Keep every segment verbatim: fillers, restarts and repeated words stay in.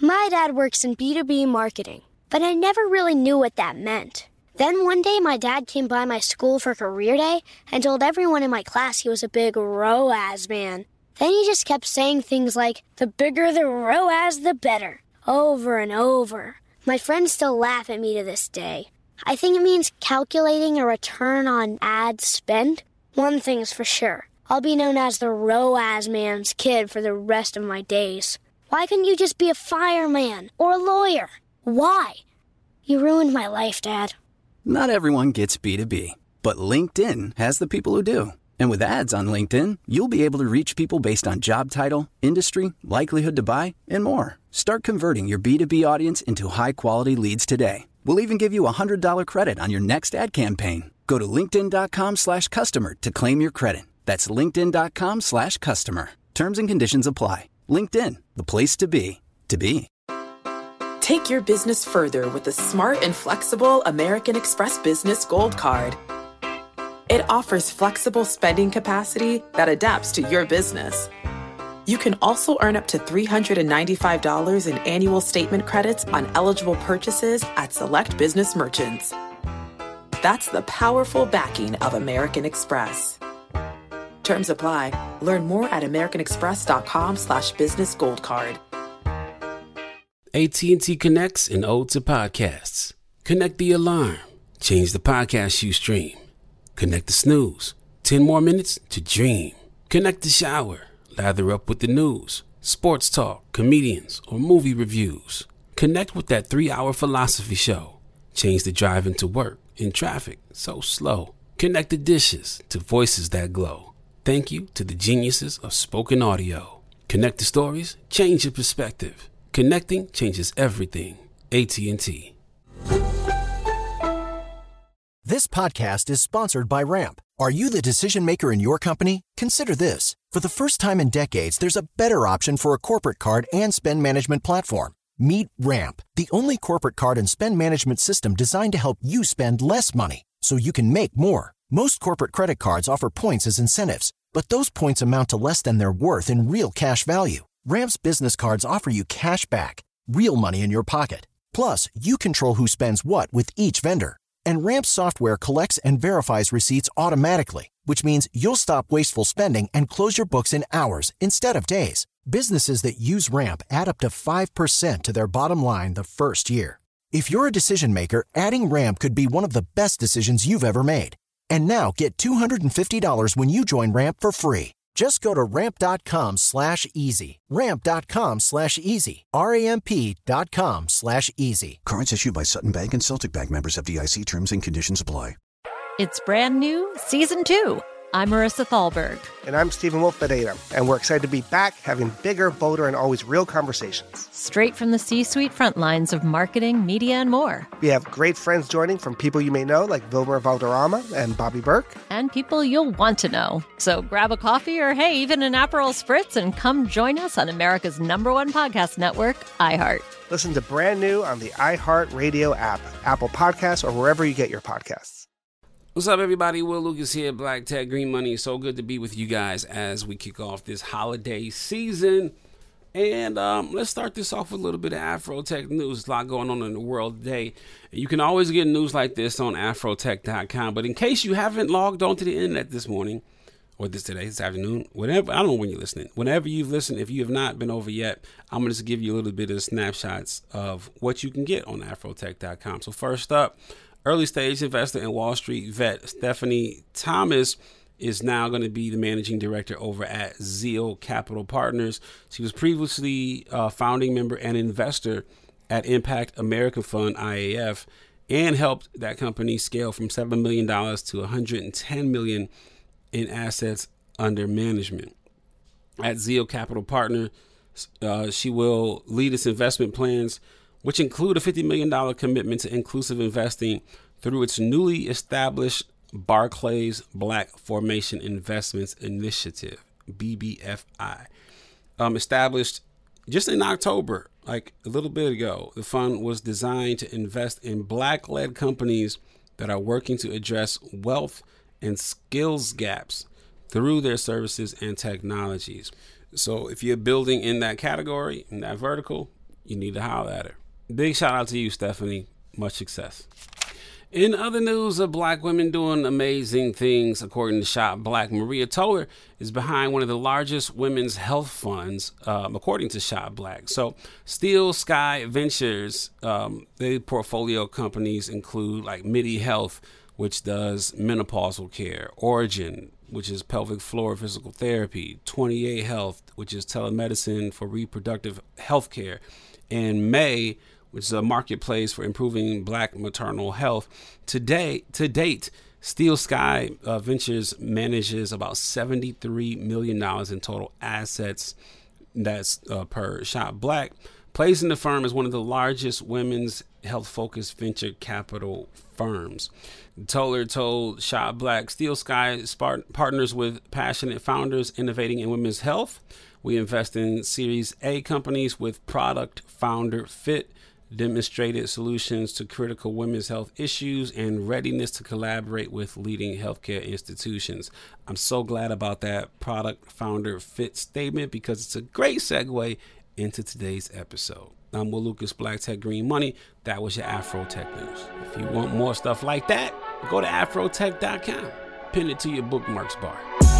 My dad works in B two B marketing, but I never really knew what that meant. Then one day my dad came by my school for career day and told everyone in my class he was a big R O A S man. Then he just kept saying things like, the bigger the R O A S, the better, over and over. My friends still laugh at me to this day. I think it means calculating a return on ad spend. One thing's for sure. I'll be known as the R O A S man's kid for the rest of my days. Why couldn't you just be a fireman or a lawyer? Why? You ruined my life, Dad. Not everyone gets B two B, but LinkedIn has the people who do. And with ads on LinkedIn, you'll be able to reach people based on job title, industry, likelihood to buy, and more. Start converting your B two B audience into high-quality leads today. We'll even give you a one hundred dollars credit on your next ad campaign. Go to linkedin.com slash customer to claim your credit. That's linkedin.com slash customer. Terms and conditions apply. LinkedIn, the place to be, to be. Take your business further with the smart and flexible American Express Business Gold Card. It offers flexible spending capacity that adapts to your business. You can also earn up to three hundred ninety-five dollars in annual statement credits on eligible purchases at select business merchants. That's the powerful backing of American Express. Terms apply. Learn more at americanexpress.com slash business gold card. A T and T connects an ode to podcasts. Connect the alarm. Change the podcast you stream. Connect the snooze. Ten more minutes to dream. Connect the shower. Lather up with the news, sports talk, comedians, or movie reviews. Connect with that three-hour philosophy show. Change the drive into work in traffic so slow. Connect the dishes to voices that glow. Thank you to the geniuses of spoken audio. Connect the stories, change your perspective. Connecting changes everything. A T and T. This podcast is sponsored by Ramp. Are you the decision maker in your company? Consider this. For the first time in decades, there's a better option for a corporate card and spend management platform. Meet Ramp, the only corporate card and spend management system designed to help you spend less money so you can make more. Most corporate credit cards offer points as incentives, but those points amount to less than their worth in real cash value. Ramp's business cards offer you cash back, real money in your pocket. Plus, you control who spends what with each vendor. And Ramp's software collects and verifies receipts automatically, which means you'll stop wasteful spending and close your books in hours instead of days. Businesses that use Ramp add up to five percent to their bottom line the first year. If you're a decision maker, adding Ramp could be one of the best decisions you've ever made. And now get two hundred fifty dollars when you join Ramp for free. Just go to ramp.com slash easy. Ramp.com slash easy. R-A-M-P dot com slash easy. Cards issued by Sutton Bank and Celtic Bank, members of F D I C. Terms and conditions apply. It's brand new, season two. I'm Marissa Thalberg. And I'm Stephen Wolf Bedeta, and we're excited to be back having bigger, bolder, and always real conversations. Straight from the C-suite front lines of marketing, media, and more. We have great friends joining from people you may know, like Vilmer Valderrama and Bobby Burke. And people you'll want to know. So grab a coffee or, hey, even an Aperol Spritz and come join us on America's number one podcast network, iHeart. Listen to Brand New on the iHeart Radio app, Apple Podcasts, or wherever you get your podcasts. What's up, everybody? Will Lucas here, Black Tech Green Money. So good to be with you guys as we kick off this holiday season. And um, let's start this off with a little bit of Afrotech news. There's a lot going on in the world today. You can always get news like this on afrotech dot com. But in case you haven't logged onto the internet this morning, or this today, this afternoon, whatever, I don't know when you're listening. Whenever you've listened, if you have not been over yet, I'm going to just give you a little bit of snapshots of what you can get on afrotech dot com. So first up, early stage investor and Wall Street vet Stephanie Thomas is now going to be the managing director over at Zeal Capital Partners. She was previously a founding member and investor at Impact American Fund, I A F, and helped that company scale from seven million dollars to one hundred ten million dollars in assets under management. At Zeal Capital Partners, uh, she will lead its investment plans, which include a fifty million dollars commitment to inclusive investing through its newly established Barclays Black Formation Investments Initiative, B B F I. Um, established just in October, like a little bit ago, the fund was designed to invest in Black-led companies that are working to address wealth and skills gaps through their services and technologies. So if you're building in that category, in that vertical, you need to holler at her. Big shout out to you, Stephanie. Much success. In other news of black women doing amazing things, according to Shop Black, Maria Toller is behind one of the largest women's health funds, um, according to Shop Black. So Steel Sky Ventures, um, the portfolio companies include like Midi Health, which does menopausal care, Origin, which is pelvic floor physical therapy, twenty-eight Health, which is telemedicine for reproductive health care, and May, which is a marketplace for improving black maternal health. Today, to date, Steel Sky uh, Ventures manages about seventy-three million dollars in total assets. That's uh, per Shop Black, placing the firm as one of the largest women's health-focused venture capital firms. Toller told Shop Black, Steel Sky Spartan partners with passionate founders innovating in women's health. We invest in Series A companies with product founder fit, demonstrated solutions to critical women's health issues, and readiness to collaborate with leading healthcare institutions. I'm so glad about that product founder fit statement because it's a great segue into today's episode. I'm Will Lucas, Black Tech Green Money. That was your Afro Tech News. If you want more stuff like that, go to afro tech dot com. Pin it to your bookmarks bar.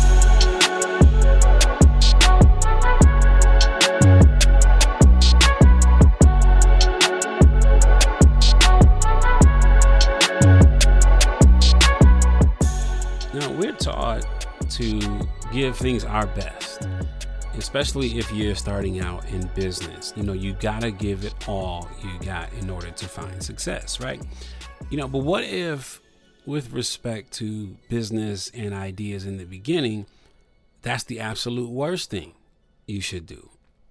We're taught to give things our best, especially if you're starting out in business. You know, you gotta give it all you got in order to find success, right? You know, but what if, with respect to business and ideas in the beginning, that's the absolute worst thing you should do?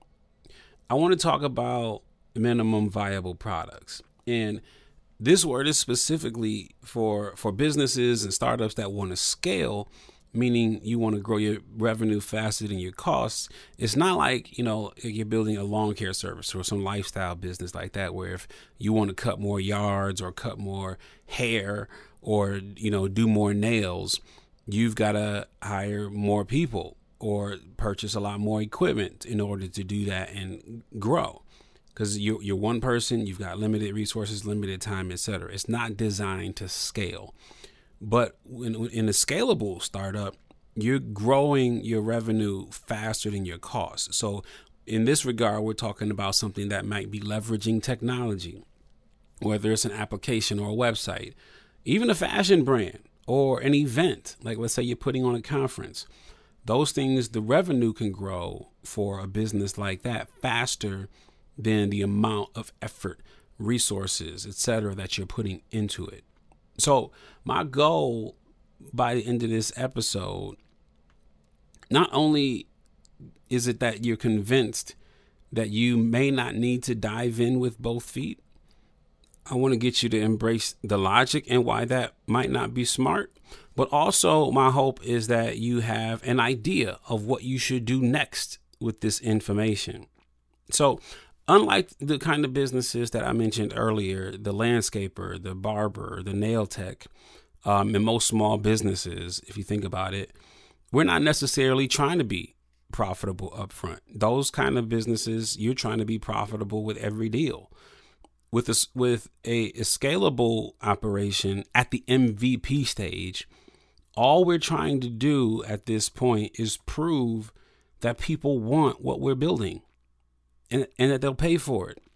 I want to talk about minimum viable products. And this word is specifically for, for businesses and startups that want to scale, meaning you want to grow your revenue faster than your costs. It's not like, you know, you're building a lawn care service or some lifestyle business like that, where if you want to cut more yards or cut more hair or, you know, do more nails, you've got to hire more people or purchase a lot more equipment in order to do that and grow. Because you're, you're one person, you've got limited resources, limited time, et cetera. It's not designed to scale. But in, in a scalable startup, you're growing your revenue faster than your costs. So in this regard, we're talking about something that might be leveraging technology, whether it's an application or a website, even a fashion brand or an event. Like, let's say you're putting on a conference. Those things, the revenue can grow for a business like that faster than the amount of effort, resources, et cetera, that you're putting into it. So my goal by the end of this episode, not only is it that you're convinced that you may not need to dive in with both feet, I want to get you to embrace the logic and why that might not be smart. But also my hope is that you have an idea of what you should do next with this information. So unlike the kind of businesses that I mentioned earlier, the landscaper, the barber, the nail tech, um, and most small businesses, if you think about it, we're not necessarily trying to be profitable upfront. Those kind of businesses, you're trying to be profitable with every deal. With a, with a, a scalable operation at the M V P stage, all we're trying to do at this point is prove that people want what we're building. And, and that they'll pay for it.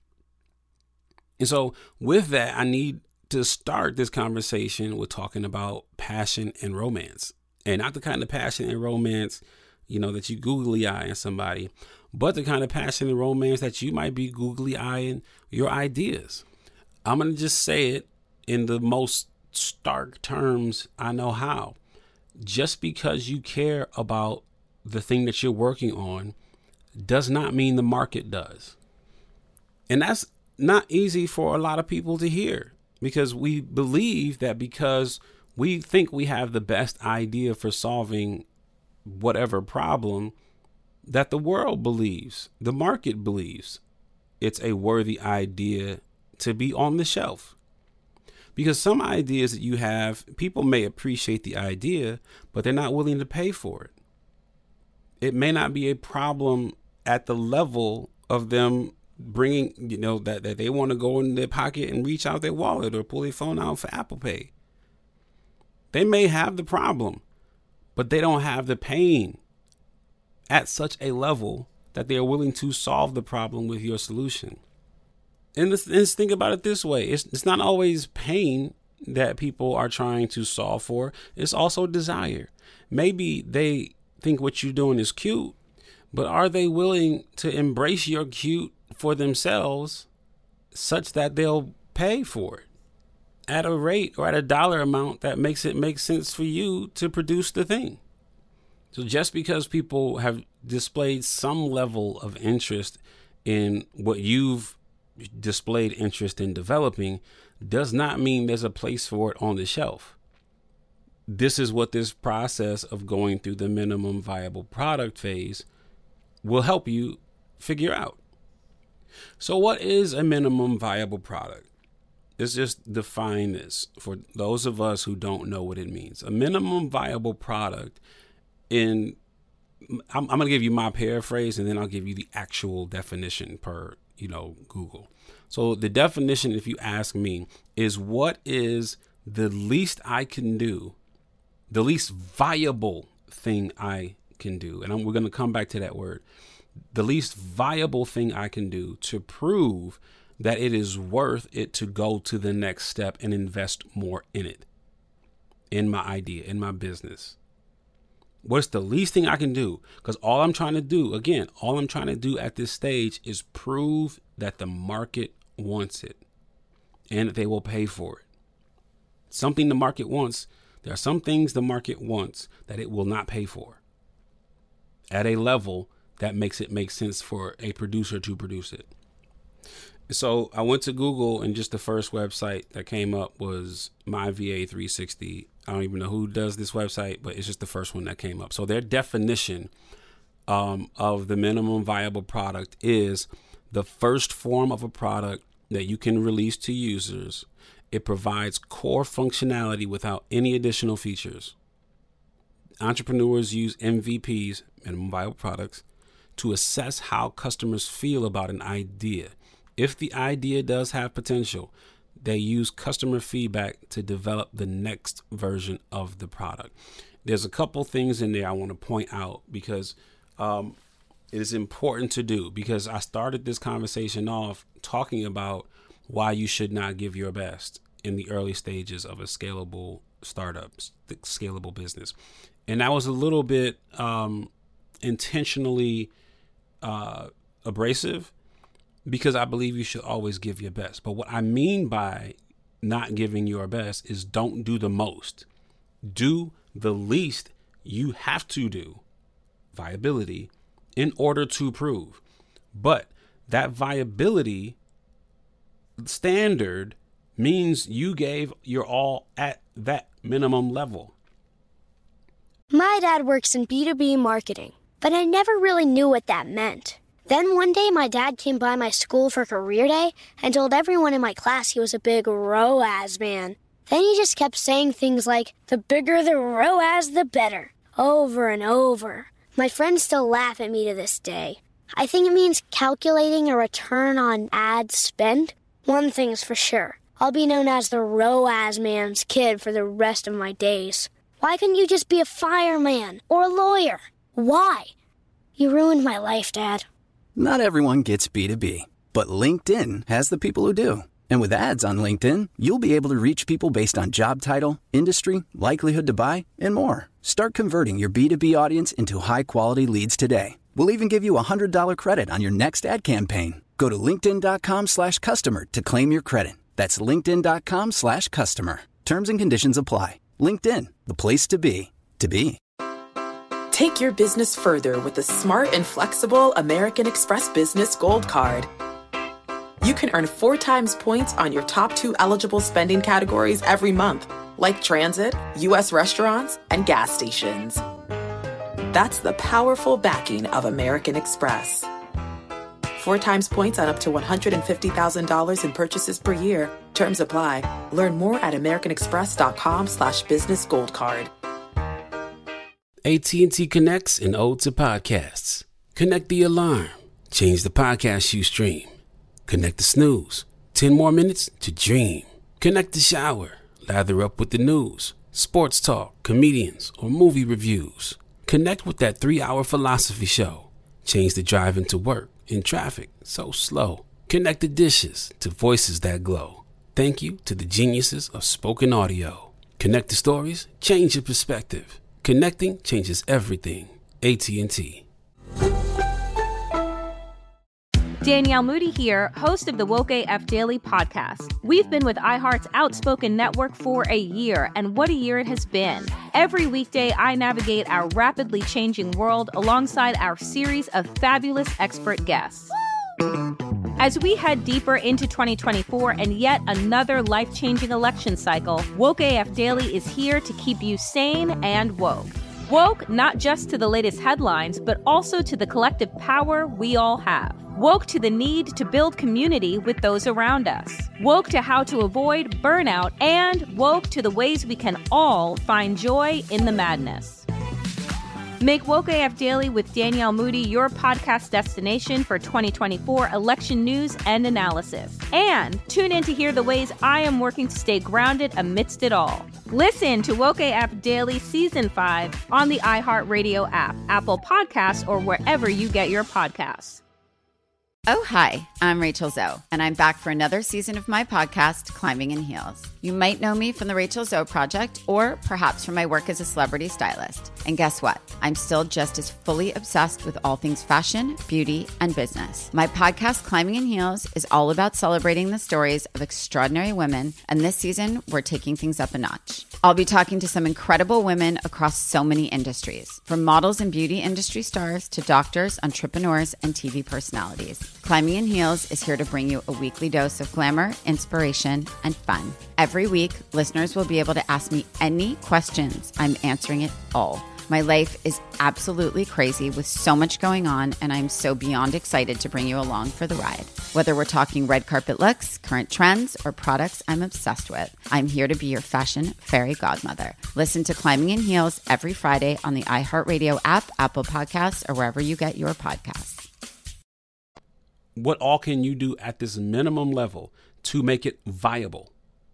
And so with that, I need to start this conversation with talking about passion and romance. And not the kind of passion and romance, you know, that you googly eyeing somebody, but the kind of passion and romance that you might be googly eyeing your ideas. I'm going to just say it in the most stark terms I know how. Just because you care about the thing that you're working on does not mean the market does. And that's not easy for a lot of people to hear, because we believe that because we think we have the best idea for solving whatever problem, that the world believes, the market believes it's a worthy idea to be on the shelf. Because some ideas that you have, people may appreciate the idea, but they're not willing to pay for it. It may not be a problem at the level of them bringing, you know, that, that they want to go in their pocket and reach out their wallet or pull their phone out for Apple Pay. They may have the problem, but they don't have the pain at such a level that they are willing to solve the problem with your solution. And let's, let's think about it this way. It's, it's not always pain that people are trying to solve for. It's also desire. Maybe they think what you're doing is cute, but are they willing to embrace your cute for themselves such that they'll pay for it at a rate or at a dollar amount that makes it make sense for you to produce the thing? So just because people have displayed some level of interest in what you've displayed interest in developing does not mean there's a place for it on the shelf. This is what this process of going through the minimum viable product phase will help you figure out. So what is a minimum viable product? Let's just define this for those of us who don't know what it means. A minimum viable product, in I'm, I'm going to give you my paraphrase and then I'll give you the actual definition per, you know, Google. So the definition, if you ask me, is what is the least I can do, the least viable thing I can do. And I'm, we're going to come back to that word. The least viable thing I can do to prove that it is worth it to go to the next step and invest more in it, in my idea, in my business. What's the least thing I can do? Because all I'm trying to do, again, all I'm trying to do at this stage is prove that the market wants it and that they will pay for it. Something the market wants. There are some things the market wants that it will not pay for at a level that makes it make sense for a producer to produce it. So I went to Google and just the first website that came up was My V A three sixty. I don't even know who does this website, but it's just the first one that came up. So their definition um, of the minimum viable product is the first form of a product that you can release to users. It provides core functionality without any additional features. Entrepreneurs use M V Ps, minimum viable products, to assess how customers feel about an idea. If the idea does have potential, they use customer feedback to develop the next version of the product. There's a couple things in there I want to point out because um, it is important to do, because I started this conversation off talking about why you should not give your best in the early stages of a scalable startup, scalable business. And that was a little bit um, intentionally uh, abrasive, because I believe you should always give your best. But what I mean by not giving your best is don't do the most. Do the least you have to do, viability, in order to prove. But that viability standard means you gave your all at that minimum level. My dad works in B two B marketing, but I never really knew what that meant. Then one day my dad came by my school for career day and told everyone in my class he was a big R O A S man. Then he just kept saying things like, the bigger the R O A S, the better, over and over. My friends still laugh at me to this day. I think it means calculating a return on ad spend. One thing's for sure, I'll be known as the R O A S man's kid for the rest of my days. Why couldn't you just be a fireman or a lawyer? Why? You ruined my life, Dad. Not everyone gets B two B, but LinkedIn has the people who do. And with ads on LinkedIn, you'll be able to reach people based on job title, industry, likelihood to buy, and more. Start converting your B two B audience into high-quality leads today. We'll even give you a one hundred dollars credit on your next ad campaign. Go to linkedin.com slash customer to claim your credit. That's linkedin.com slash customer. Terms and conditions apply. LinkedIn, the place to be, to be. Take your business further with the smart and flexible American Express Business Gold Card. You can earn four times points on your top two eligible spending categories every month, like transit, U S restaurants, and gas stations. That's the powerful backing of American Express. Four times points on up to one hundred fifty thousand dollars in purchases per year. Terms apply. Learn more at americanexpress.com slash business gold card. A T and T connects an ode to podcasts. Connect the alarm. Change the podcast you stream. Connect the snooze. ten more minutes to dream. Connect the shower. Lather up with the news, sports talk, comedians, or movie reviews. Connect with that three-hour philosophy show. Change the drive into work in traffic so slow. Connect the dishes to voices that glow. Thank you to the geniuses of spoken audio. Connect the stories, change your perspective. Connecting changes everything. A T and T. Danielle Moody here, host of the Woke A F Daily podcast. We've been with iHeart's Outspoken Network for a year, and what a year it has been. Every weekday, I navigate our rapidly changing world alongside our series of fabulous expert guests. As we head deeper into twenty twenty-four and yet another life-changing election cycle, Woke A F Daily is here to keep you sane and woke. Woke not just to the latest headlines, but also to the collective power we all have. Woke to the need to build community with those around us. Woke to how to avoid burnout, and woke to the ways we can all find joy in the madness. Make Woke A F Daily with Danielle Moody your podcast destination for twenty twenty-four election news and analysis. And tune in to hear the ways I am working to stay grounded amidst it all. Listen to Woke A F Daily Season five on the iHeartRadio app, Apple Podcasts, or wherever you get your podcasts. Oh, hi, I'm Rachel Zoe, and I'm back for another season of my podcast, Climbing in Heels. You might know me from the Rachel Zoe Project, or perhaps from my work as a celebrity stylist. And guess what? I'm still just as fully obsessed with all things fashion, beauty, and business. My podcast, Climbing in Heels, is all about celebrating the stories of extraordinary women, and this season, we're taking things up a notch. I'll be talking to some incredible women across so many industries, from models and beauty industry stars to doctors, entrepreneurs, and T V personalities. Climbing in Heels is here to bring you a weekly dose of glamour, inspiration, and fun. Every week, listeners will be able to ask me any questions. I'm answering it all. My life is absolutely crazy with so much going on, and I'm so beyond excited to bring you along for the ride. Whether we're talking red carpet looks, current trends, or products I'm obsessed with, I'm here to be your fashion fairy godmother. Listen to Climbing in Heels every Friday on the iHeartRadio app, Apple Podcasts, or wherever you get your podcasts. What all can you do at this minimum level to make it viable?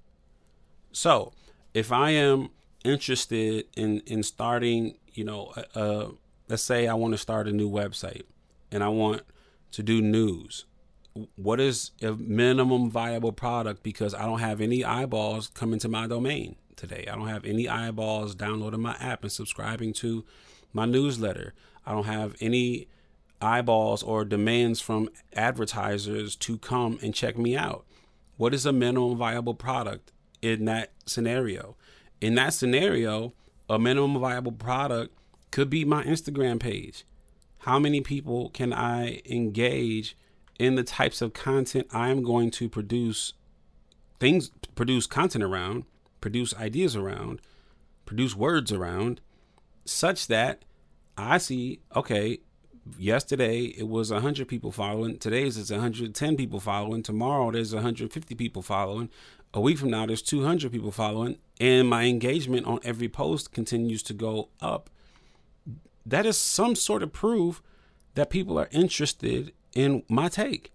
So if I am interested in, in starting, you know, uh, let's say I want to start a new website and I want to do news. What is a minimum viable product? Because I don't have any eyeballs coming to my domain today. I don't have any eyeballs downloading my app and subscribing to my newsletter. I don't have any eyeballs or demands from advertisers to come and check me out. What is a minimum viable product in that scenario? In that scenario, a minimum viable product could be my Instagram page. How many people can I engage in the types of content I'm going to produce things, produce content around, produce ideas around, produce words around, such that I see, okay, yesterday it was one hundred people following. Today's it's one hundred ten people following. Tomorrow there's one hundred fifty people following. A week from now there's two hundred people following. And my engagement on every post continues to go up. That is some sort of proof that people are interested in my take.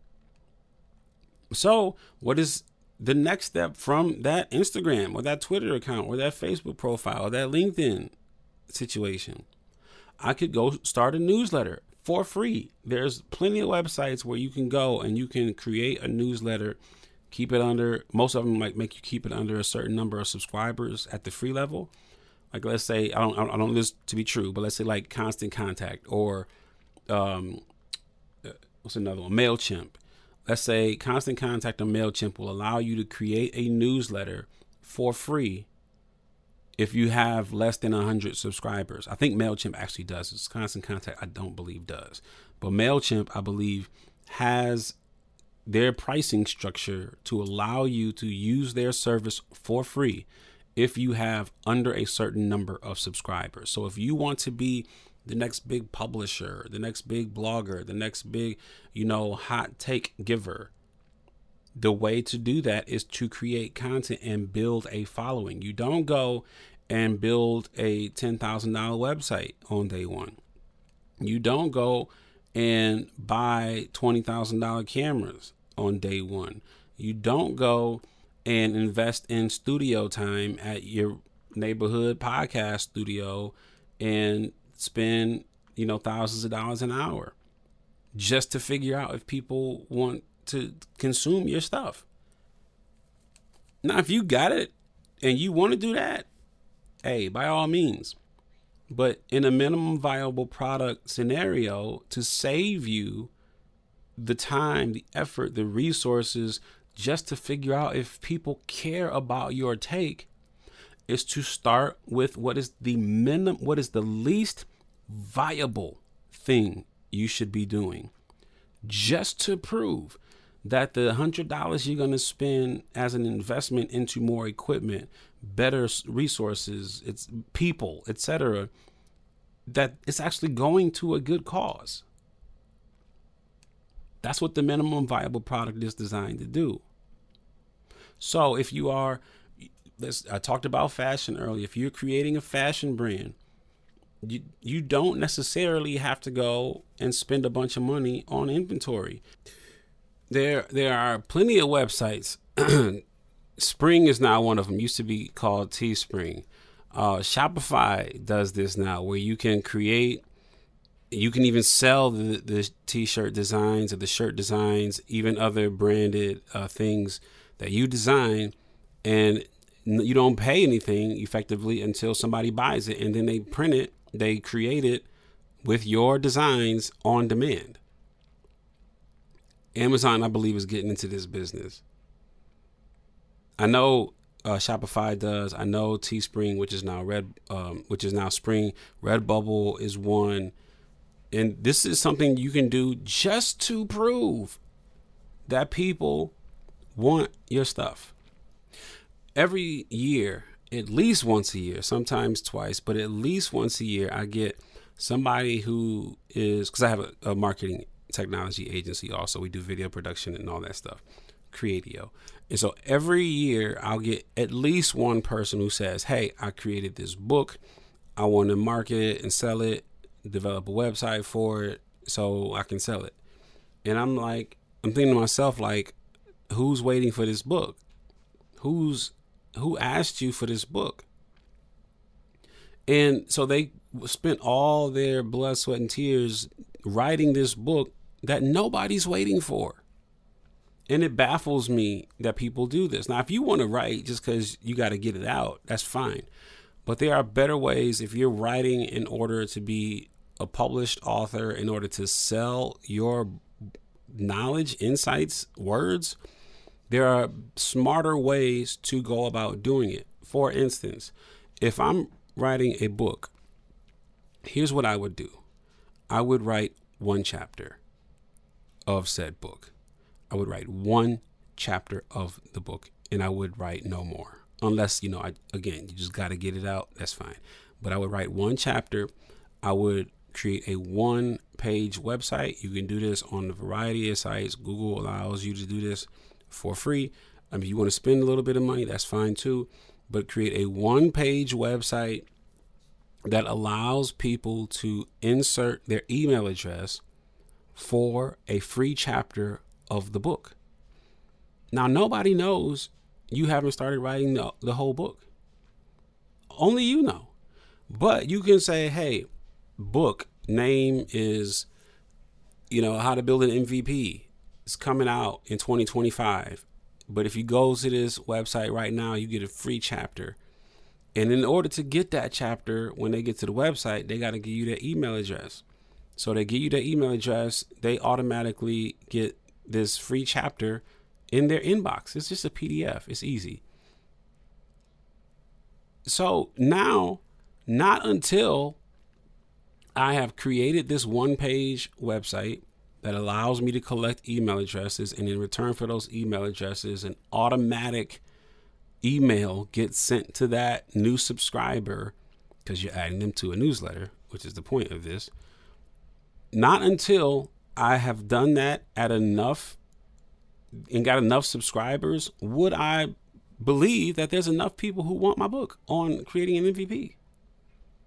So what is the next step from that Instagram or that Twitter account or that Facebook profile or that LinkedIn situation? I could go start a newsletter for free. There's plenty of websites where you can go and you can create a newsletter, keep it under, most of them like make you keep it under a certain number of subscribers at the free level. Like let's say, I don't, I don't know this to be true, but let's say like Constant Contact or um, what's another one? MailChimp. Let's say Constant Contact or MailChimp will allow you to create a newsletter for free if you have less than one hundred subscribers. I think MailChimp actually does. It's Constant Contact, I don't believe does. But MailChimp, I believe, has their pricing structure to allow you to use their service for free if you have under a certain number of subscribers. So if you want to be the next big publisher, the next big blogger, the next big, you know, hot take giver, the way to do that is to create content and build a following. You don't go and build a ten thousand dollars website on day one. You don't go and buy twenty thousand dollars cameras on day one. You don't go and invest in studio time at your neighborhood podcast studio and spend, you know, thousands of dollars an hour just to figure out if people want to consume your stuff. Now, if you got it and you want to do that, hey, by all means. But in a minimum viable product scenario, to save you the time, the effort, the resources, just to figure out if people care about your take, is to start with what is the minimum, what is the least viable thing you should be doing, just to prove that the one hundred dollars you're going to spend as an investment into more equipment, better resources, it's people, et cetera, that it's actually going to a good cause. That's what the minimum viable product is designed to do. So if you are, I talked about fashion earlier, if you're creating a fashion brand, you, you don't necessarily have to go and spend a bunch of money on inventory. There, there are plenty of websites. Spring is now one of them. Used to be called Teespring. Uh, Shopify does this now, where you can create, you can even sell the, the t-shirt designs or the shirt designs, even other branded uh, things that you design, and you don't pay anything effectively until somebody buys it, and then they print it, they create it with your designs on demand. Amazon, I believe, is getting into this business. I know uh, Shopify does. I know Teespring, which is now Red, um, which is now Spring. Redbubble is one, and this is something you can do just to prove that people want your stuff. Every year, at least once a year, sometimes twice, but at least once a year, I get somebody who is, because I have a, a marketing technology agency also. We do video production and all that stuff, Creatio. And so every year I'll get at least one person who says, hey, I created this book. I want to market it and sell it, develop a website for it so I can sell it. And I'm like, I'm thinking to myself, like, who's waiting for this book? Who's, who asked you for this book? And so they spent all their blood, sweat, and tears writing this book that nobody's waiting for. And it baffles me that people do this. Now, if you want to write just because you got to get it out, that's fine. But there are better ways. If you're writing in order to be a published author, in order to sell your knowledge, insights, words, there are smarter ways to go about doing it. For instance, if I'm writing a book, here's what I would do. I would write one chapter of said book. I would write one chapter of the book, and I would write no more. Unless, you know, I, again, you just got to get it out. That's fine. But I would write one chapter. I would create a one page website. You can do this on a variety of sites. Google allows you to do this for free. I mean, if you want to spend a little bit of money, that's fine too. But create a one page website that allows people to insert their email address for a free chapter of the book. Now, nobody knows you haven't started writing the, the whole book. Only you know. But you can say, hey, book name is, you know, how to build an M V P. It's coming out in twenty twenty-five. But if you go to this website right now, you get a free chapter. And in order to get that chapter, when they get to the website, they got to give you their email address. So they give you their email address, they automatically get this free chapter in their inbox. It's just a P D F. It's easy. So now, not until I have created this one page website that allows me to collect email addresses, and in return for those email addresses, an automatic email gets sent to that new subscriber, because you're adding them to a newsletter, which is the point of this. Not until I have done that at enough and got enough subscribers would I believe that there's enough people who want my book on creating an M V P.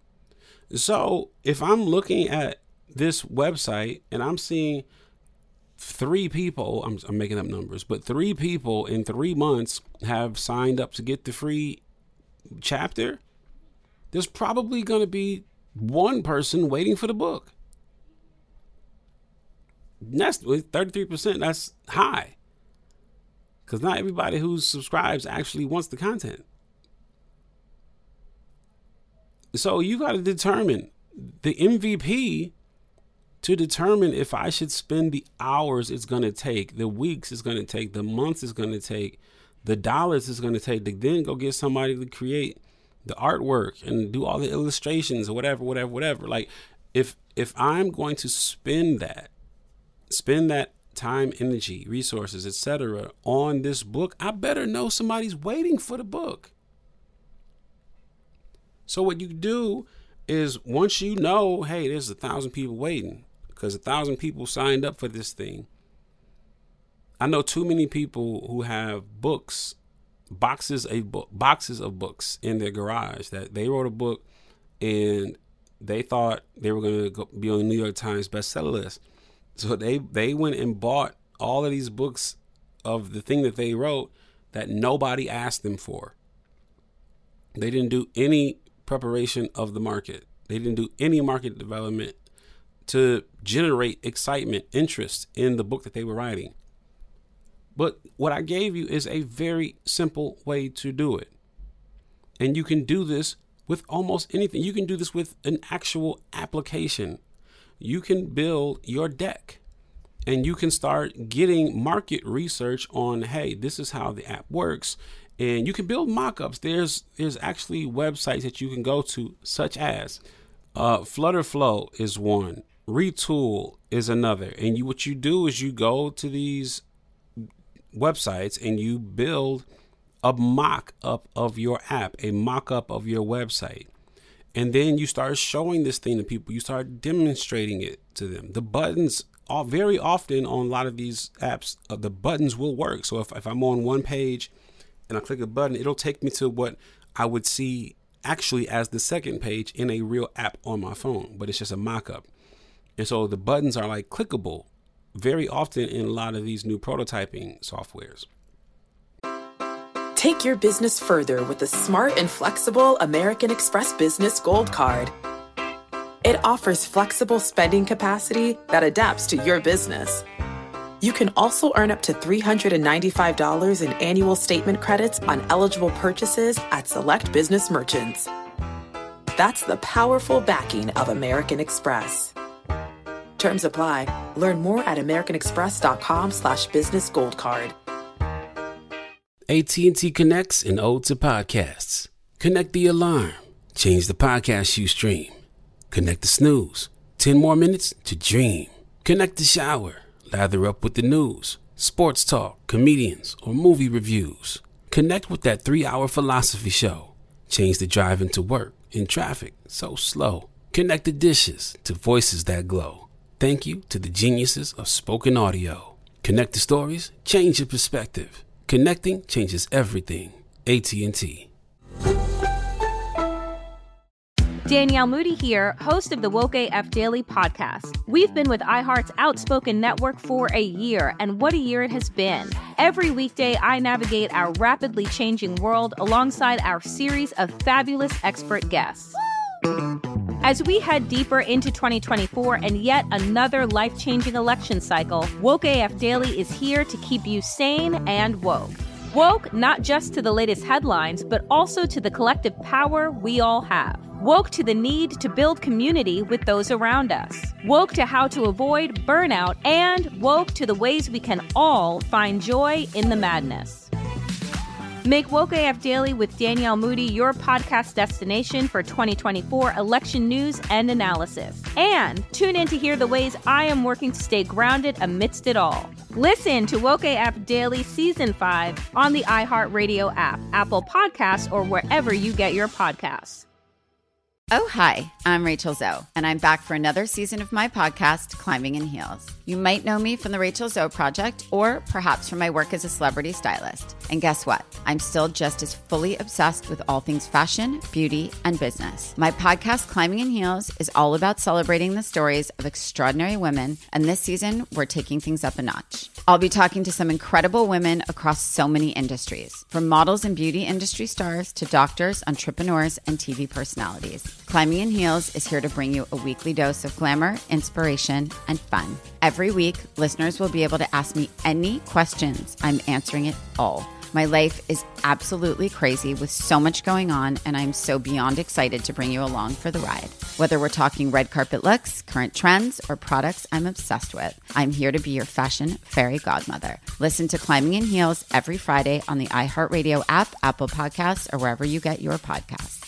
So if I'm looking at this website and I'm seeing three people, I'm, I'm making up numbers, but three people in three months have signed up to get the free chapter, there's probably going to be one person waiting for the book. That's with thirty-three percent. That's high. Because not everybody who subscribes actually wants the content. So you got to determine the M V P to determine if I should spend the hours it's going to take, the weeks it's going to take, the months it's going to take, the dollars it's going to take to then go get somebody to create the artwork and do all the illustrations or whatever, whatever, whatever. Like if if I'm going to spend that, spend that time, energy, resources, et cetera on this book, I better know somebody's waiting for the book. So what you do is once you know, hey, there's a thousand people waiting because a thousand people signed up for this thing. I know too many people who have books, boxes of book, boxes of books in their garage that they wrote a book and they thought they were going to be on the New York Times bestseller list. So they, they went and bought all of these books of the thing that they wrote that nobody asked them for. They didn't do any preparation of the market. They didn't do any market development to generate excitement, interest in the book that they were writing. But what I gave you is a very simple way to do it. And you can do this with almost anything. You can do this with an actual application. You can build your deck and you can start getting market research on, hey, this is how the app works. And you can build mock-ups. There's there's actually websites that you can go to, such as uh, Flutterflow is one, Retool is another. And you what you do is you go to these websites and you build a mock-up of your app, a mock-up of your website. And then you start showing this thing to people. You start demonstrating it to them. The buttons are very often on a lot of these apps, uh, the buttons will work. So if, if I'm on one page and I click a button, it'll take me to what I would see actually as the second page in a real app on my phone, but it's just a mock-up. And so the buttons are like clickable very often in a lot of these new prototyping softwares. Take your business further with the smart and flexible American Express Business Gold Card. It offers flexible spending capacity that adapts to your business. You can also earn up to three hundred ninety-five dollars in annual statement credits on eligible purchases at select business merchants. That's the powerful backing of American Express. Terms apply. Learn more at americanexpress.com slash business gold card. A T and T connects an ode to podcasts. Connect the alarm. Change the podcast you stream. Connect the snooze. Ten more minutes to dream. Connect the shower. Lather up with the news, sports talk, comedians, or movie reviews. Connect with that three-hour philosophy show. Change the drive into work in traffic so slow. Connect the dishes to voices that glow. Thank you to the geniuses of spoken audio. Connect the stories, change your perspective. Connecting changes everything. A T and T. Danielle Moody here, host of the Woke A F Daily podcast. We've been with iHeart's Outspoken Network for a year, and what a year it has been. Every weekday, I navigate our rapidly changing world alongside our series of fabulous expert guests. As we head deeper into twenty twenty-four and yet another life-changing election cycle, Woke A F Daily is here to keep you sane and woke. Woke not just to the latest headlines, but also to the collective power we all have. Woke to the need to build community with those around us. Woke to how to avoid burnout, and woke to the ways we can all find joy in the madness. Make Woke A F Daily with Danielle Moody your podcast destination for twenty twenty-four election news and analysis. And tune in to hear the ways I am working to stay grounded amidst it all. Listen to Woke A F Daily Season five on the iHeartRadio app, Apple Podcasts, or wherever you get your podcasts. Oh, hi, I'm Rachel Zoe, and I'm back for another season of my podcast, Climbing in Heels. You might know me from the Rachel Zoe Project, or perhaps from my work as a celebrity stylist. And guess what? I'm still just as fully obsessed with all things fashion, beauty, and business. My podcast, Climbing in Heels, is all about celebrating the stories of extraordinary women, and this season, we're taking things up a notch. I'll be talking to some incredible women across so many industries, from models and beauty industry stars to doctors, entrepreneurs, and T V personalities. Climbing in Heels is here to bring you a weekly dose of glamour, inspiration, and fun. Every week, listeners will be able to ask me any questions. I'm answering it all. My life is absolutely crazy with so much going on, and I'm so beyond excited to bring you along for the ride. Whether we're talking red carpet looks, current trends, or products I'm obsessed with, I'm here to be your fashion fairy godmother. Listen to Climbing in Heels every Friday on the iHeartRadio app, Apple Podcasts, or wherever you get your podcasts.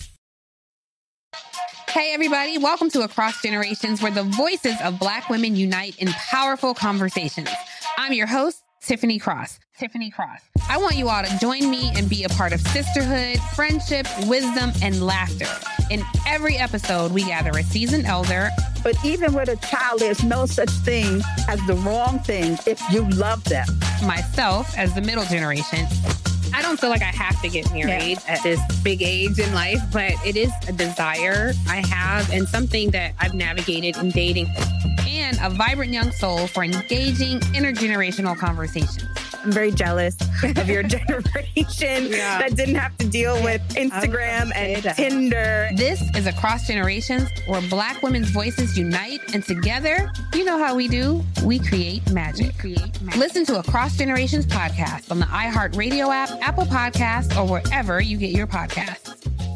Hey, everybody. Welcome to Across Generations, where the voices of Black women unite in powerful conversations. I'm your host, Tiffany Cross. Tiffany Cross. I want you all to join me and be a part of sisterhood, friendship, wisdom, and laughter. In every episode, we gather a seasoned elder. But even with a child, there's no such thing as the wrong thing if you love them. Myself, as the middle generation. I don't feel like I have to get married Yeah. at this big age in life, but it is a desire I have and something that I've navigated in dating. And a vibrant young soul for engaging intergenerational conversations. I'm very jealous of your generation Yeah. that didn't have to deal with Instagram and Tinder. This is Across Generations, where Black women's voices unite, and together, you know how we do, we create magic. We create magic. Listen to Across Generations podcast on the iHeartRadio app, Apple Podcasts, or wherever you get your podcasts.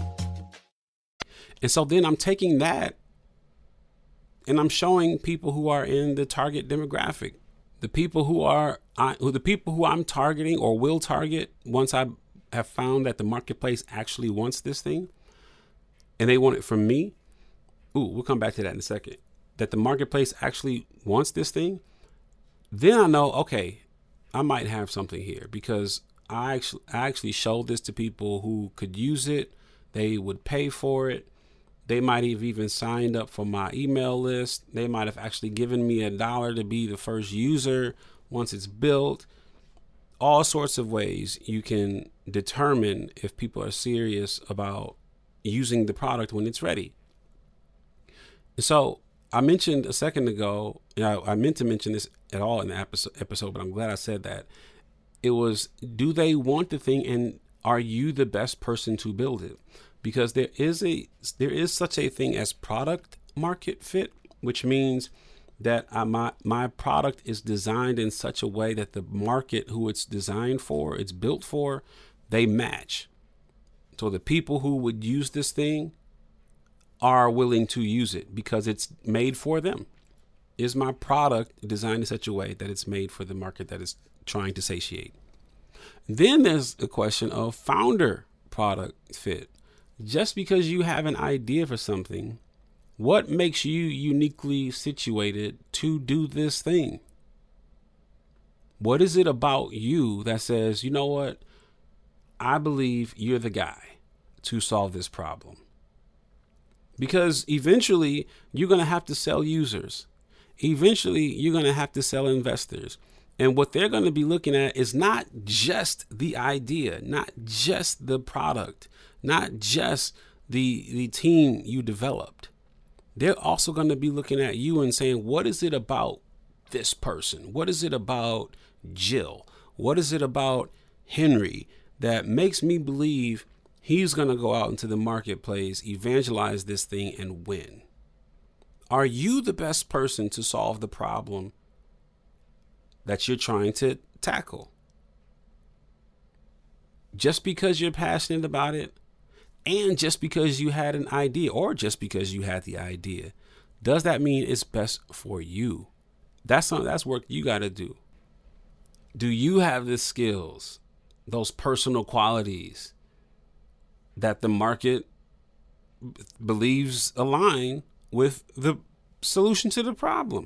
And so then I'm taking that and I'm showing people who are in the target demographic, the people who are, I, who the people who I'm targeting or will target once I have found that the marketplace actually wants this thing and they want it from me. Ooh, we'll come back to that in a second. That the marketplace actually wants this thing. Then I know, okay, I might have something here because I actually, I actually showed this to people who could use it. They would pay for it. They might have even signed up for my email list. They might have actually given me a dollar to be the first user once it's built. All sorts of ways you can determine if people are serious about using the product when it's ready. So I mentioned a second ago, you know, I meant to mention this at all in the episode, episode, but I'm glad I said that. It was, do they want the thing and are you the best person to build it? Because there is a there is such a thing as product market fit, which means that I, my my product is designed in such a way that the market who it's designed for, it's built for, they match. So the people who would use this thing are willing to use it because it's made for them. Is my product designed in such a way that it's made for the market that it's trying to satiate? Then there's the question of founder product fit. Just because you have an idea for something, what makes you uniquely situated to do this thing? What is it about you that says, you know what? I believe you're the guy to solve this problem. Because eventually you're going to have to sell users. Eventually you're going to have to sell investors. And what they're going to be looking at is not just the idea, not just the product, not just the the team you developed. They're also going to be looking at you and saying, what is it about this person? What is it about Jill? What is it about Henry that makes me believe he's going to go out into the marketplace, evangelize this thing, and win? Are you the best person to solve the problem that you're trying to tackle? Just because you're passionate about it, and just because you had an idea, or just because you had the idea, does that mean it's best for you? That's something, that's work you got to do. Do you have the skills, those personal qualities that the market b- believes align with the solution to the problem?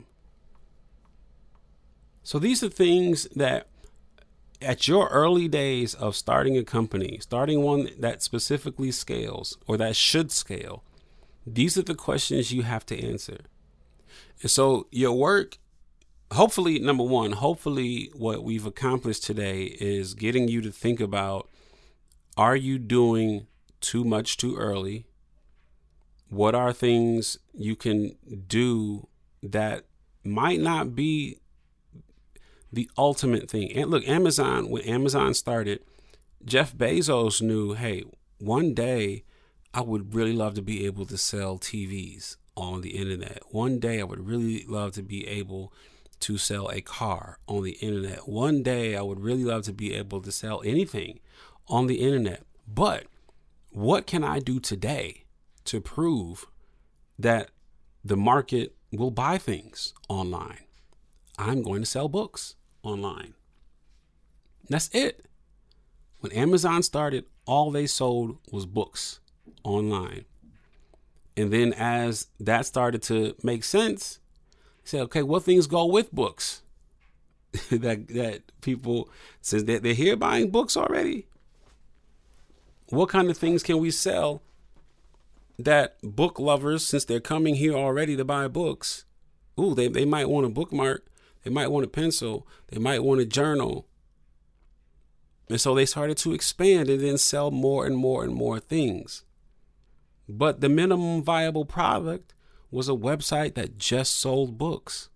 So these are things that at your early days of starting a company, starting one that specifically scales or that should scale, These are the questions you have to answer. And so your work, hopefully, number one, hopefully what we've accomplished today is getting you to think about, are you doing too much too early? What are things you can do that might not be the ultimate thing? And look, Amazon, when Amazon started, Jeff Bezos knew, hey, one day I would really love to be able to sell T Vs on the internet. One day I would really love to be able to sell a car on the internet. One day I would really love to be able to sell anything on the internet. But what can I do today to prove that the market will buy things online? I'm going to sell books online. That's it. When Amazon started, all they sold was books online. And then as that started to make sense, they said, okay, what things go with books? that that people, since they're, they're here buying books already, what kind of things can we sell that book lovers, since they're coming here already to buy books, ooh, they, they might want a bookmark, they might want a pencil, they might want a journal. And so they started to expand and then sell more and more and more things. But the minimum viable product was a website that just sold books.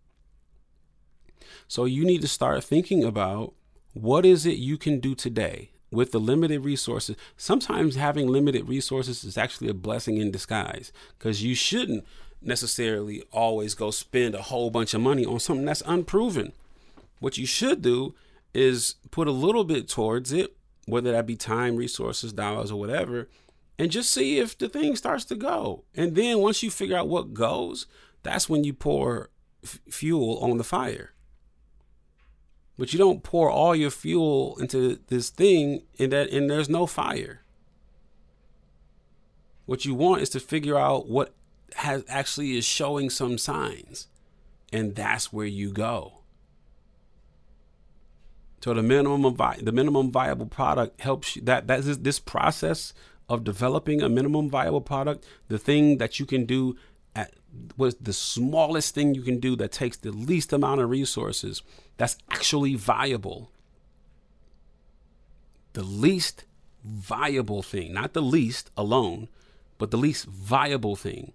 So you need to start thinking about, what is it you can do today with the limited resources? Sometimes having limited resources is actually a blessing in disguise, because you shouldn't necessarily always go spend a whole bunch of money on something that's unproven. What you should do is put a little bit towards it, whether that be time, resources, dollars, or whatever, and just see if the thing starts to go. And then once you figure out what goes, that's when you pour f- fuel on the fire. But you don't pour all your fuel into this thing and that and there's no fire. What you want is to figure out what has actually is showing some signs, and that's where you go. So the minimum of vi- the minimum viable product helps you, that that is this process of developing a minimum viable product. The thing that you can do at was the smallest thing you can do that takes the least amount of resources, that's actually viable. The least viable thing, not the least alone, but the least viable thing.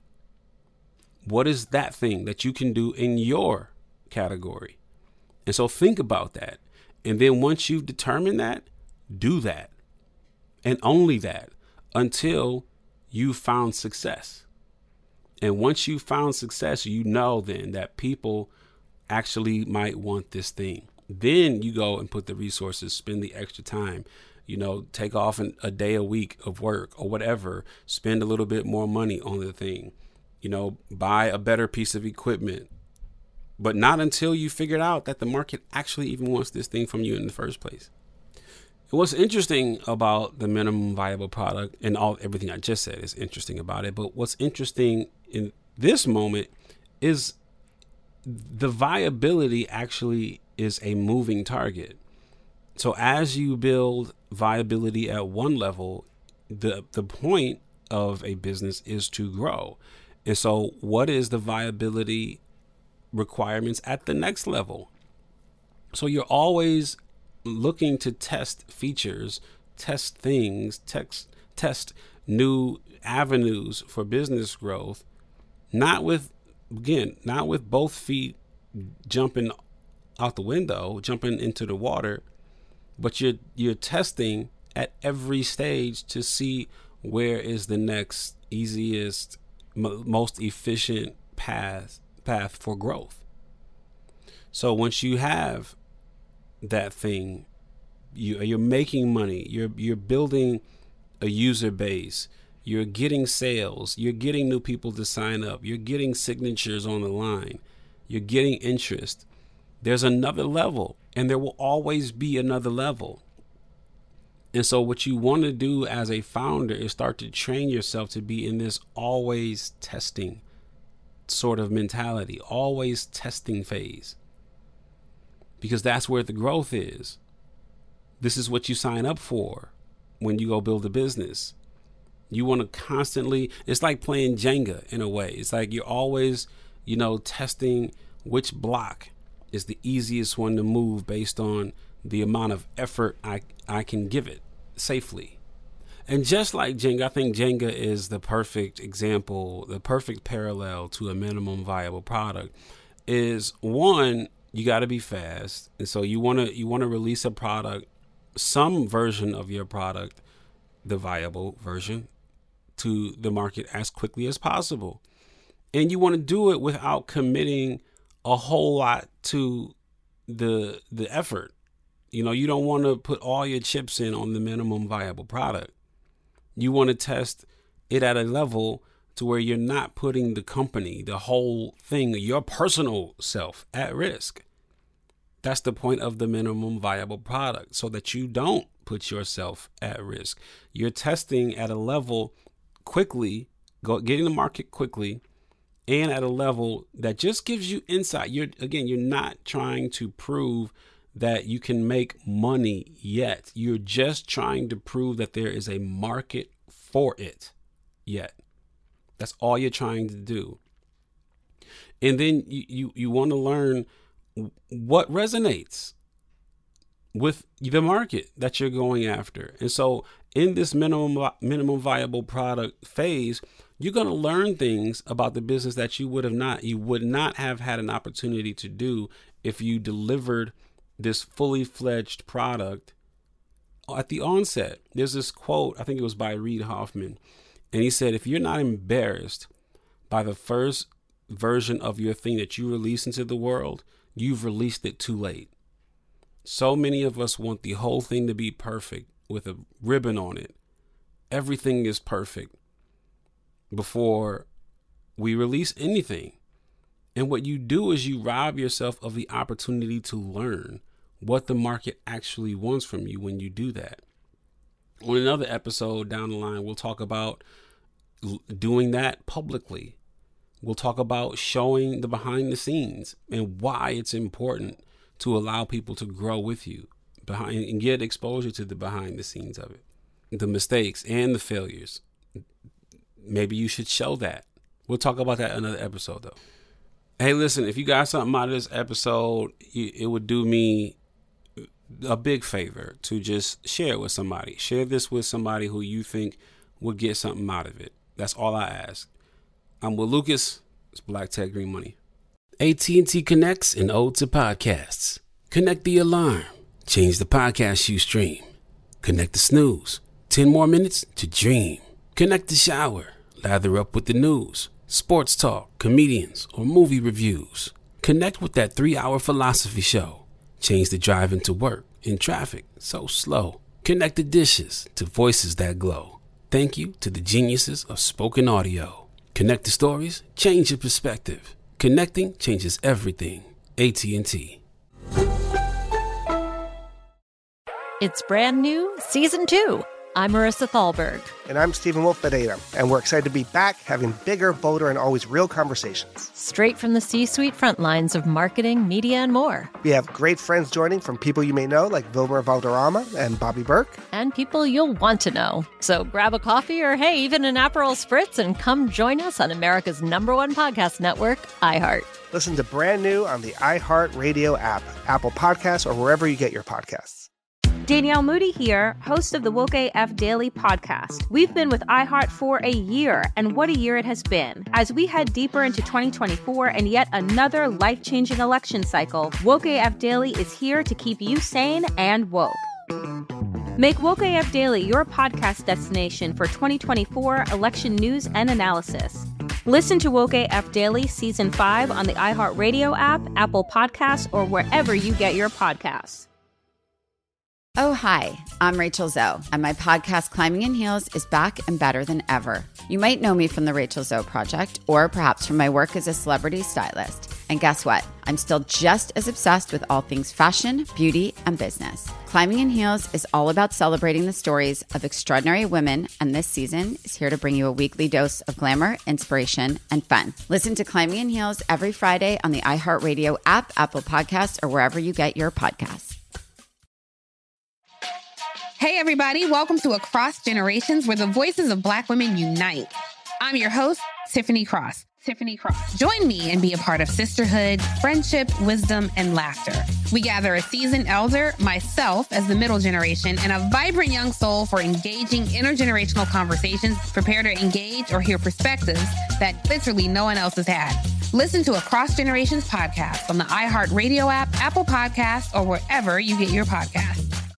What is that thing that you can do in your category? And so think about that. And then once you've determined that, do that. And only that until you found success. And once you found success, you know then that people actually might want this thing. Then you go and put the resources, spend the extra time, you know, take off an, a day a week of work or whatever, spend a little bit more money on the thing, you know, buy a better piece of equipment. But not until you figured out that the market actually even wants this thing from you in the first place. What's interesting about the minimum viable product, and all everything I just said is interesting about it, but what's interesting in this moment is the viability actually is a moving target. So as you build viability at one level, the the point of a business is to grow. And so what is the viability requirements at the next level? So you're always looking to test features, test things, text, test new avenues for business growth, not with, again, not with both feet jumping out the window, jumping into the water, but you're you're testing at every stage to see where is the next easiest, m- most efficient path path for growth. So once you have that thing, you you're making money, you're you're building a user base, you're getting sales, you're getting new people to sign up, you're getting signatures on the line, you're getting interest. There's another level, and there will always be another level. And so what you want to do as a founder is start to train yourself to be in this always testing sort of mentality, always testing phase, because that's where the growth is. This is what you sign up for when you go build a business. You want to constantly, it's like playing Jenga in a way. It's like you're always, you know, testing which block is the easiest one to move based on the amount of effort I, I can give it safely. And just like Jenga, I think Jenga is the perfect example, the perfect parallel to a minimum viable product. Is one, you got to be fast. And so you want to you want to release a product, some version of your product, the viable version, to the market as quickly as possible. And you want to do it without committing a whole lot to the the effort. You know, you don't want to put all your chips in on the minimum viable product. You want to test it at a level to where you're not putting the company, the whole thing, your personal self at risk. That's the point of the minimum viable product, so that you don't put yourself at risk. You're testing at a level quickly, go getting the market quickly, and at a level that just gives you insight. You're again, you're not trying to prove that you can make money yet. You're just trying to prove that there is a market for it yet. That's all you're trying to do. And then you, you, you want to learn what resonates with the market that you're going after. And so in this minimum minimum viable product phase, you're going to learn things about the business that you would have not, you would not have had an opportunity to do if you delivered this fully fledged product at the onset. There's this quote, I think it was by Reid Hoffman, and he said, if you're not embarrassed by the first version of your thing that you release into the world, you've released it too late. So many of us want the whole thing to be perfect with a ribbon on it. Everything is perfect before we release anything. And what you do is you rob yourself of the opportunity to learn what the market actually wants from you when you do that. On another episode down the line, we'll talk about doing that publicly. We'll talk about showing the behind the scenes and why it's important to allow people to grow with you behind and get exposure to the behind the scenes of it, the mistakes and the failures. Maybe you should show that. We'll talk about that in another episode though. Hey, listen, if you got something out of this episode, it would do me a big favor to just share it with somebody. Share this with somebody who you think would get something out of it. That's all I ask. I'm Will Lucas. It's Black Tech Green Money. A T and T connects an ode to podcasts. Connect the alarm. Change the podcast you stream. Connect the snooze. Ten more minutes to dream. Connect the shower. Lather up with the news, sports talk, comedians, or movie reviews. Connect with that three-hour philosophy show. Change the drive into work in traffic so slow. Connect the dishes to voices that glow. Thank you to the geniuses of spoken audio. Connect the stories, change your perspective. Connecting changes everything. A T and T. It's brand new, season two. I'm Marissa Thalberg. And I'm Stephen Wolf Bedeta, and we're excited to be back having bigger, bolder, and always real conversations. Straight from the C-suite front lines of marketing, media, and more. We have great friends joining from people you may know, like Wilmer Valderrama and Bobby Burke. And people you'll want to know. So grab a coffee or, hey, even an Aperol Spritz and come join us on America's number one podcast network, iHeart. Listen to brand new on the iHeart Radio app, Apple Podcasts, or wherever you get your podcasts. Danielle Moody here, host of the Woke A F Daily podcast. We've been with iHeart for a year, and what a year it has been. As we head deeper into twenty twenty-four and yet another life-changing election cycle, Woke A F Daily is here to keep you sane and woke. Make Woke A F Daily your podcast destination for twenty twenty-four election news and analysis. Listen to Woke A F Daily Season five on the iHeart Radio app, Apple Podcasts, or wherever you get your podcasts. Oh, hi, I'm Rachel Zoe, and my podcast, Climbing in Heels, is back and better than ever. You might know me from the Rachel Zoe Project, or perhaps from my work as a celebrity stylist. And guess what? I'm still just as obsessed with all things fashion, beauty, and business. Climbing in Heels is all about celebrating the stories of extraordinary women, and this season is here to bring you a weekly dose of glamour, inspiration, and fun. Listen to Climbing in Heels every Friday on the iHeartRadio app, Apple Podcasts, or wherever you get your podcasts. Hey, everybody. Welcome to Across Generations, where the voices of Black women unite. I'm your host, Tiffany Cross. Tiffany Cross. Join me and be a part of sisterhood, friendship, wisdom, and laughter. We gather a seasoned elder, myself as the middle generation, and a vibrant young soul for engaging intergenerational conversations. Prepare to engage or hear perspectives that literally no one else has had. Listen to Across Generations podcast on the iHeartRadio app, Apple Podcasts, or wherever you get your podcasts.